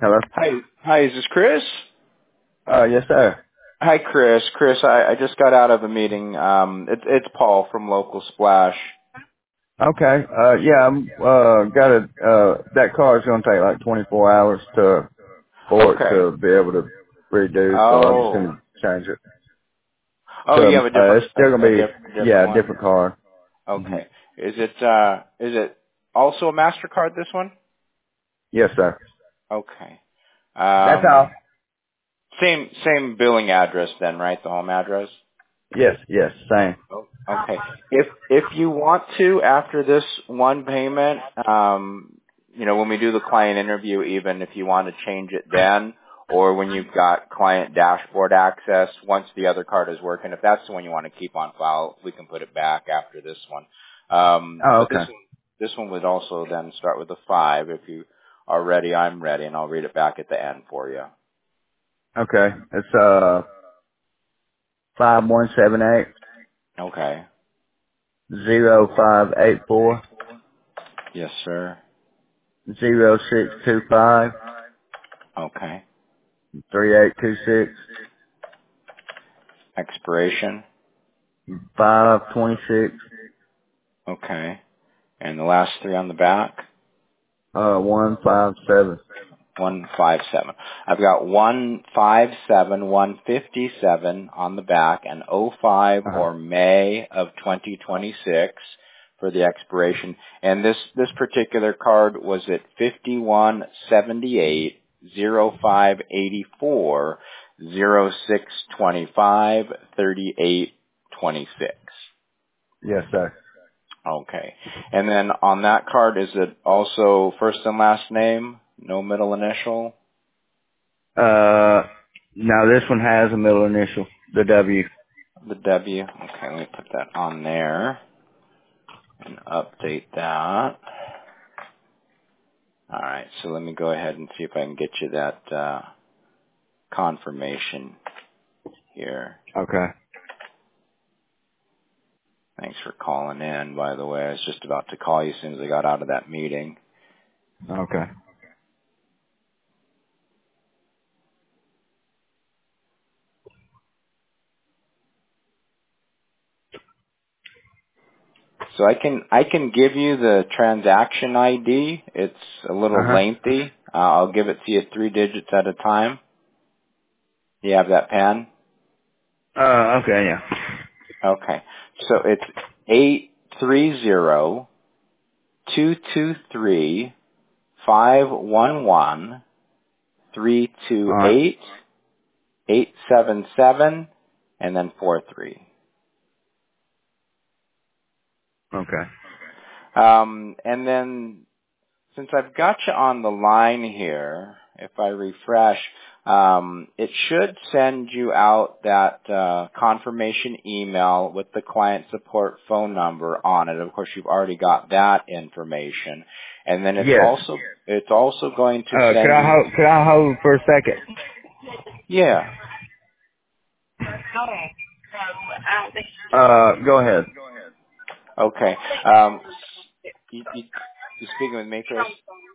Hello? Hi, is this Chris? Yes, sir. Hi, Chris. Chris, I just got out of a meeting. It's Paul from Local Splash. Okay. Yeah, got that car is going to take like 24 hours for it Okay. to be able to redo, so I'm just going Oh. to change it. Oh, So, you have it's still going to be, different yeah, a one. different car. hmm Okay. Is it also a Mastercard? This one? Yes, sir. Okay. That's all. Same billing address then, right? The home address. Yes, same. Oh, okay. If you want to, after this one payment, when we do the client interview, even if you want to change it then, or when you've got client dashboard access, once the other card is working, if that's the one you want to keep on file, we can put it back after this one. Oh, But okay. this one would also then start with a 5. If you are ready, I'm ready, and I'll read it back at the end for you. Okay. It's, 5178 Okay. 0584 Yes, sir. 0625 Okay. 3826 Expiration. 526 Okay. And the last 3 on the back? 157. 157. I've got 157, 157 on the back, and '05 Uh-huh. or May of 2026 for the expiration. And this particular card was at 5178 0584 0625 3826. Yes, sir. Okay. And then on that card, is it also first and last name? No middle initial? Uh, now this one has a middle initial, the W. The W. Okay, let me put that on there and update that. Alright, so let me go ahead and see if I can get you that confirmation here. Okay. Thanks for calling in, by the way. I was just about to call you as soon as I got out of that meeting. Okay. So I can give you the transaction ID. It's a little Uh-huh. lengthy. I'll give it to you 3 digits at a time. Do you have that pen? Okay, yeah. Okay. So it's 830-223-511-328, Alright. 877, and then 43. Okay. And then since I've got you on the line here, if I refresh, it should send you out that confirmation email with the client support phone number on it. Of course, you've already got that information, and then Yes. it's also going to send you. Could I hold for a second? Yeah. Go ahead. Okay. You speaking with me, Chris?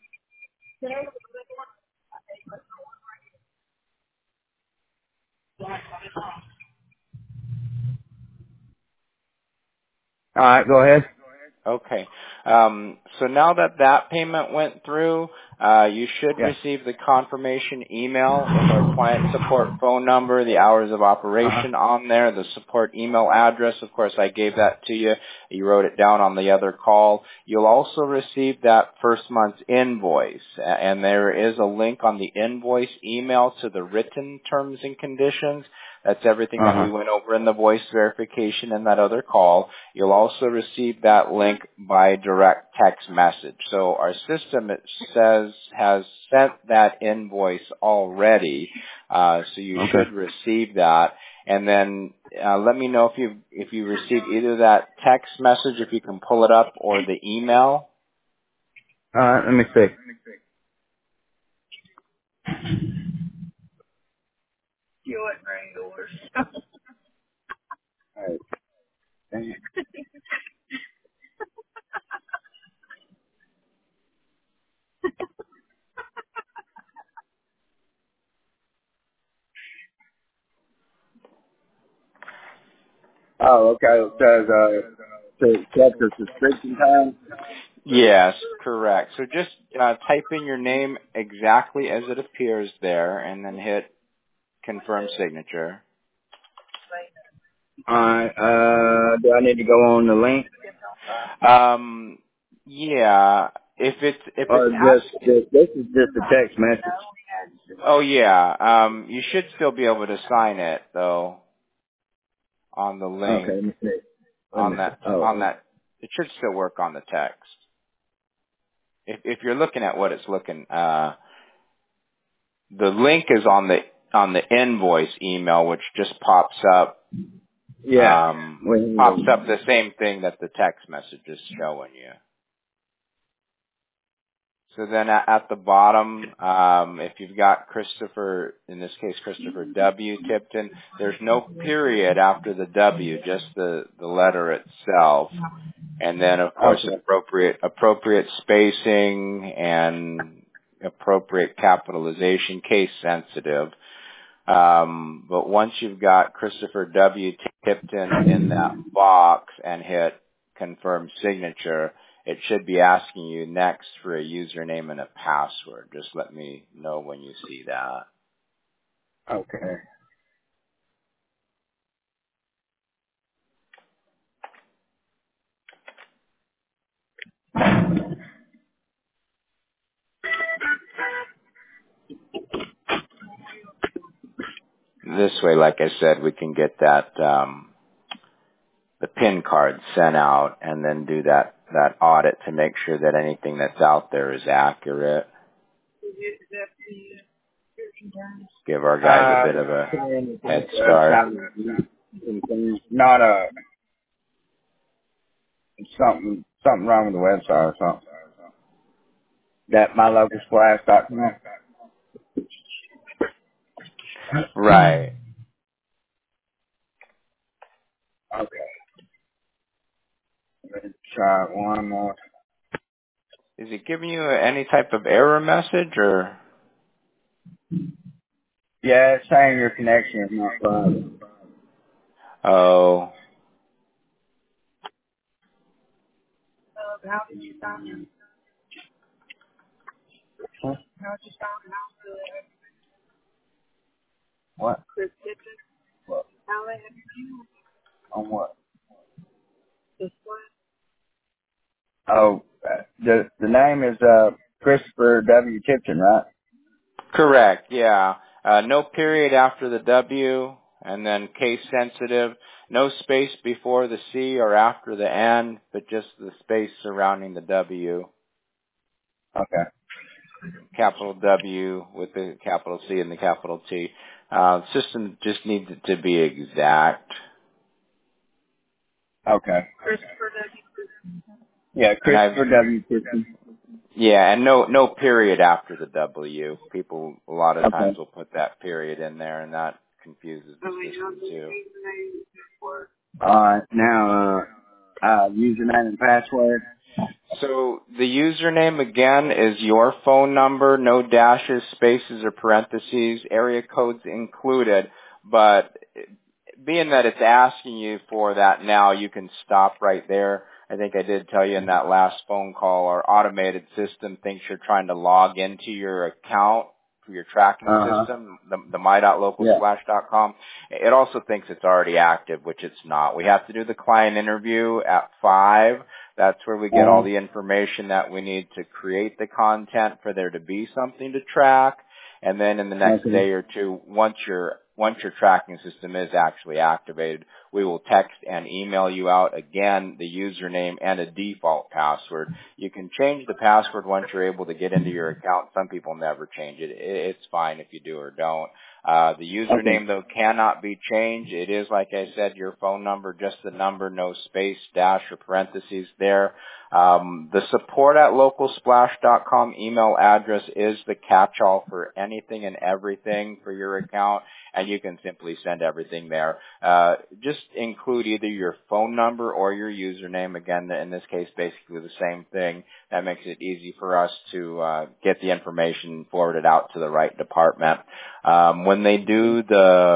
Alright, go ahead. Okay. So now that that payment went through, you should Yeah. receive the confirmation email with our client support phone number, the hours of Uh-huh. operation on there, the support email address. Of course, I gave that to you. You wrote it down on the other call. You'll also receive that first month's invoice, and there is a link on the invoice email to the written terms and conditions. That's everything that Uh-huh. we went over in the voice verification in that other call. You'll also receive that link by direct text message. So our system, it says, has sent that invoice already. So you Okay. should receive that. And then let me know if you receive either that text message, if you can pull it up, or the email. Alright, let me see. Alright. Dang it. Oh, okay. It says, to check the subscription time. Yes, correct. So just type in your name exactly as it appears there, and then hit confirm signature. Alright, do I need to go on the link? Yeah. If it's Or this is just a text message? oh yeah, you should still be able to sign it though on the Okay, link let me see. Let me on see. that Oh, on that. It should still work on the text. If you're looking at what it's looking, the link is on the invoice email, which just pops up yeah. pops up the same thing that the text message is showing you. So then at the bottom, if you've got Christopher, in this case Christopher W. Tipton, there's no period after the W, just the letter itself. And then of course Okay. appropriate spacing and appropriate capitalization, case sensitive. But once you've got Christopher W. Tipton in that box and hit confirm signature, it should be asking you next for a username and a password. Just let me know when you see that. Okay. This way, like I said, we can get that the PIN card sent out and then do that audit to make sure that anything that's out there is accurate. Give our guys a bit of a head start. Not something wrong with the website or something. That mylocalsplash.com. Right. Okay. Let's try it one more. Is it giving you any type of error message or? Yeah, it's saying your connection is not private. Oh, Huh? What? What? On what? Oh, the name is Christopher W. Tipton, right? correct. Yeah. No period after the W, and then case sensitive. No space before the C or after the N, but just the space surrounding the W. Okay. Capital W with the capital C and the capital T. System just needs it to be exact. Okay. Yeah, And Christopher W. Tipton. and no period after the W. People a lot of times Okay. will put that period in there, and that confuses the system too. Alright, now, username and password. So the username again is your phone number, no dashes, spaces, or parentheses, area codes included, but being that it's asking you for that now, you can stop right there. I think I did tell you in that last phone call, our automated system thinks you're trying to log into your account for your tracking Uh-huh. system, the my.localsplash.com. It also thinks it's already active, which it's not. We have to do the client interview at 5. That's where we get all Uh-huh. the information that we need to create the content for there to be something to track. And then in the next Okay. day or two, once your tracking system is actually activated, we will text and email you out again the username and a default password. You can change the password once you're able to get into your account. Some people never change it. It's fine if you do or don't. The Okay. username though cannot be changed. It is, like I said, your phone number, just the number, no space, dash, or parentheses there. The support at localsplash.com email address is the catch-all for anything and everything for your account, and you can simply send everything there. Just include either your phone number or your username. Again, in this case, basically the same thing. That makes it easy for us to get the information forwarded out to the right department. When they do the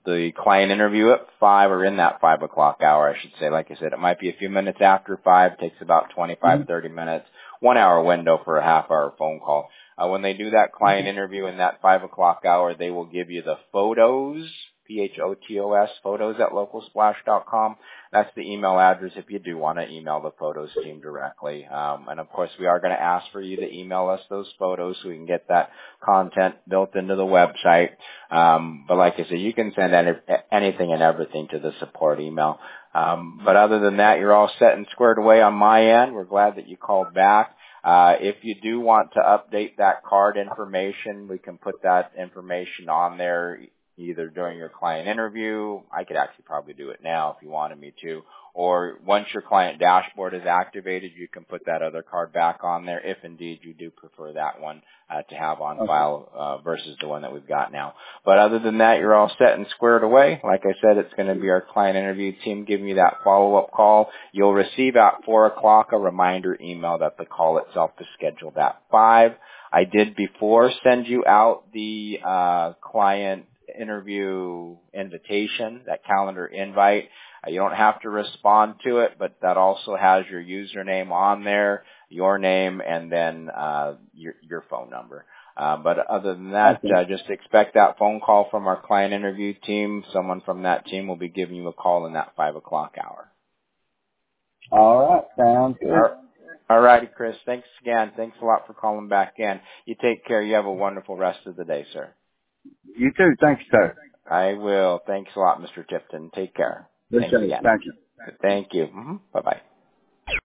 the client interview at 5, or in that 5 o'clock hour, I should say. Like I said, it might be a few minutes after 5, takes about 25, 30 minutes, 1 hour window for a half-hour phone call. When they do that client interview in that 5 o'clock hour, they will give you the photos, PHOTOS, photos at localsplash.com. That's the email address if you do want to email the photos team directly. And of course, we are going to ask for you to email us those photos so we can get that content built into the website. But like I said, you can send anything and everything to the support email. But other than that, you're all set and squared away on my end. We're glad that you called back. If you do want to update that card information, we can put that information on there either during your client interview. I could actually probably do it now if you wanted me to. Or once your client dashboard is activated, you can put that other card back on there if indeed you do prefer that one to have on file versus the one that we've got now. But other than that, you're all set and squared away. Like I said, it's going to be our client interview team giving you that follow-up call. You'll receive at 4 o'clock a reminder email that the call itself is scheduled at 5. I did before send you out the client interview invitation, that calendar invite. You don't have to respond to it, but that also has your username on there, your name, and then your phone number. But other than that, just expect that phone call from our client interview team. Someone from that team will be giving you a call in that 5 o'clock hour. All right. Sounds good. All righty, Chris. Thanks again. Thanks a lot for calling back in. You take care. You have a wonderful rest of the day, sir. You too. Thanks, sir. I will. Thanks a lot, Mr. Tipton. Take care. Thanks again. Thank you. Thank you. Bye-bye.